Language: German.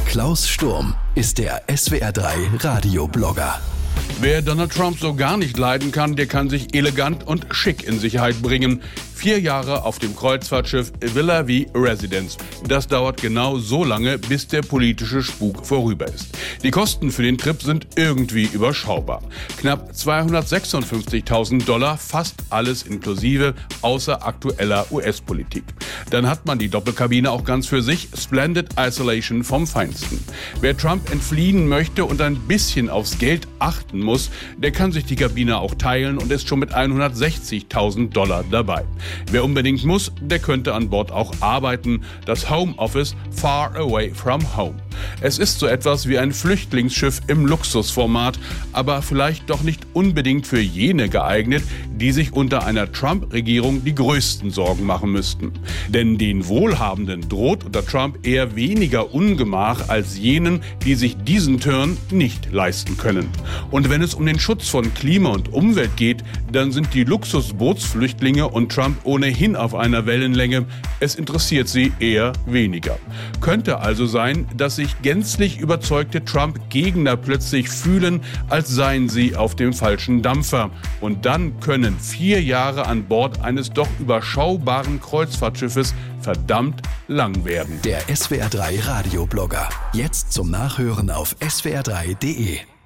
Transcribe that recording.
Klaus Sturm ist der SWR3 Radioblogger. Wer Donald Trump so gar nicht leiden kann, der kann sich elegant und schick in Sicherheit bringen. 4 Jahre auf dem Kreuzfahrtschiff Villa V Residence. Das dauert genau so lange, bis der politische Spuk vorüber ist. Die Kosten für den Trip sind irgendwie überschaubar. Knapp $256.000, fast alles inklusive, außer aktueller US-Politik. Dann hat man die Doppelkabine auch ganz für sich. Splendid Isolation vom Feinsten. Wer Trump entfliehen möchte und ein bisschen aufs Geld achten muss, der kann sich die Kabine auch teilen und ist schon mit $160.000 dabei. Wer unbedingt muss, der könnte an Bord auch arbeiten. Das Homeoffice Far Away from Home. Es ist so etwas wie ein Flüchtlingsschiff im Luxusformat, aber vielleicht doch nicht unbedingt für jene geeignet, die sich unter einer Trump-Regierung die größten Sorgen machen müssten. Denn den Wohlhabenden droht unter Trump eher weniger Ungemach als jenen, die sich diesen Turn nicht leisten können. Und wenn es um den Schutz von Klima und Umwelt geht, dann sind die Luxusbootsflüchtlinge und Trump ohnehin auf einer Wellenlänge. Es interessiert sie eher weniger. Könnte also sein, dass sich gänzlich überzeugte Trump-Gegner plötzlich fühlen, als seien sie auf dem falschen Dampfer. Und dann können 4 Jahre an Bord eines doch überschaubaren Kreuzfahrtschiffes verdammt lang werden. Der SWR3 Radioblogger. Jetzt zum Nachhören auf swr3.de.